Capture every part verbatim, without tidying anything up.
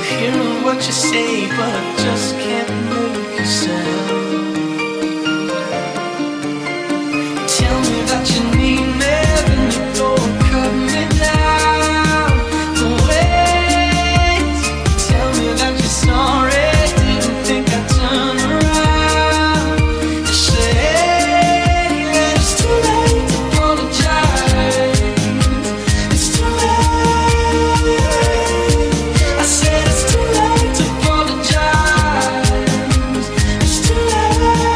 hearing what you say, but I just can't make a sound. Tell me that you need me, then you go and cut me down. Don't wait, tell me that you're sorry, didn't think I'd turn around. You say that it's too late to apologize. It's too late. I said it's too late to apologize. It's too late.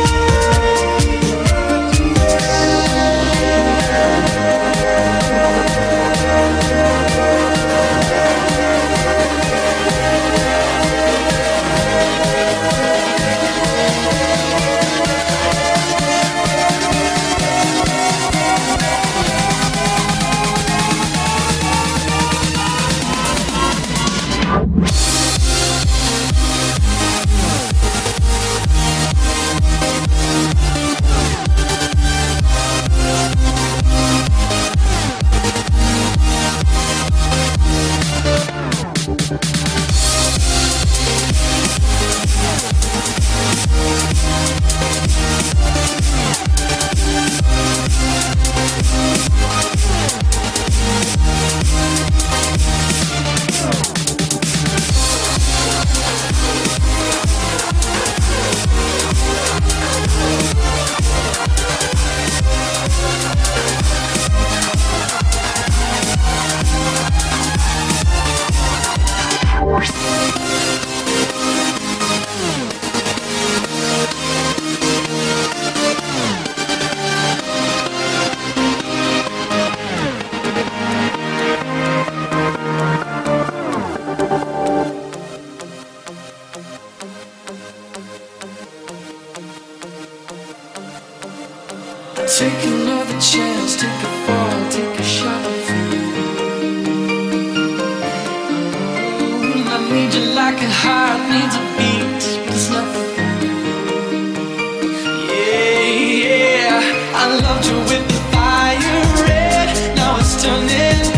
Take another chance, take a fall, take a shot for you. Oh, I need you like a heart needs a beat, but it's not for you. Yeah, yeah, I loved you with the fire red, now it's turning